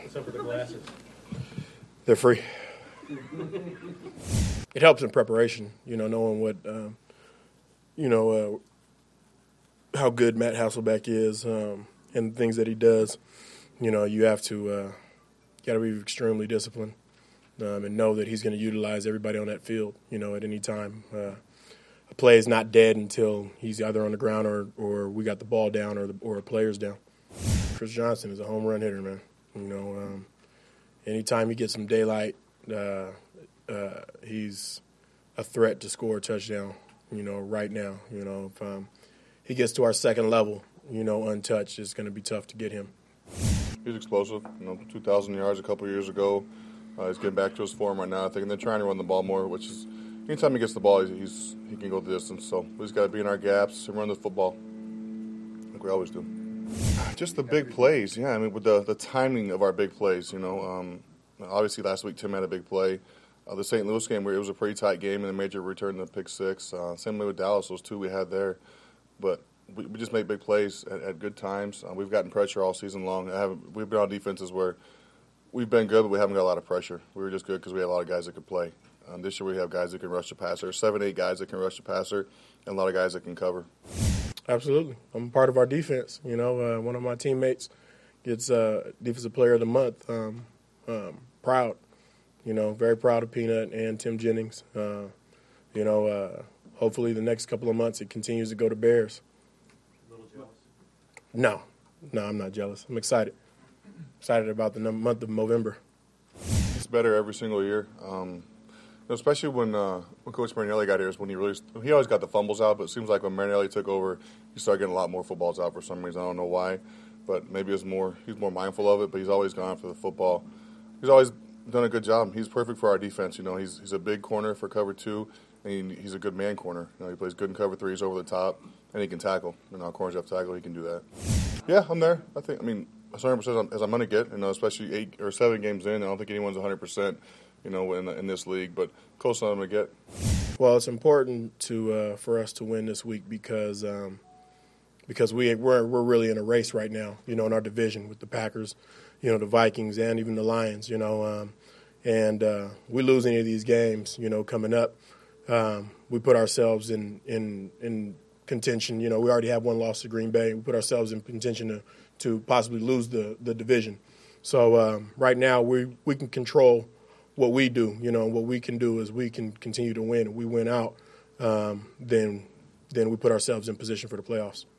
What's up with the glasses? They're free. It helps in preparation, knowing what, how good Matt Hasselbeck is and the things that he does. You have to got to be extremely disciplined and know that he's going to utilize everybody on that field, at any time. A play is not dead until he's either on the ground or we got the ball down or a player's down. Chris Johnson is a home run hitter, man. Anytime he gets some daylight, he's a threat to score a touchdown, right now. If he gets to our second level, untouched, it's going to be tough to get him. He's explosive, 2,000 yards a couple years ago. He's getting back to his form right now. I think, and they're trying to run the ball more, which is anytime he gets the ball, he can go the distance. So we just got to be in our gaps and run the football like we always do. Just the big plays, yeah. I mean, with the timing of our big plays, obviously last week Tim had a big play. The St. Louis game, where it was a pretty tight game, and the major returned the pick six. Same way with Dallas, those two we had there. But we just make big plays at good times. We've gotten pressure all season long. We've been on defenses where we've been good, but we haven't got a lot of pressure. We were just good because we had a lot of guys that could play. This year we have guys that can rush the passer, 7, 8 guys that can rush the passer, and a lot of guys that can cover. Absolutely. I'm part of our defense. One of my teammates gets Defensive Player of the Month. Proud. Very proud of Peanut and Tim Jennings. Hopefully the next couple of months it continues to go to Bears. A little jealous? No, I'm not jealous. I'm excited. Excited about the month of November. It's better every single year. Especially when Coach Marinelli got here, is when he always got the fumbles out, but it seems like when Marinelli took over, he started getting a lot more footballs out for some reason. I don't know why, but maybe he's more mindful of it, but he's always gone for the football. He's always done a good job. He's perfect for our defense. He's a big corner for cover 2, and he's a good man corner. He plays good in cover 3. He's over the top, and he can tackle. Our corners have to tackle. He can do that. Yeah, I'm there. That's 100% as I'm going to get, especially 8 or 7 games in. I don't think anyone's 100%, in this league, but close enough to get. Well, it's important for us to win this week because we're really in a race right now, in our division with the Packers, the Vikings, and even the Lions, and we lose any of these games, coming up, we put ourselves in contention. We already have one loss to Green Bay. We put ourselves in contention to possibly lose the division. So right now we can control what we do, and what we can do is we can continue to win. If we win out, then we put ourselves in position for the playoffs.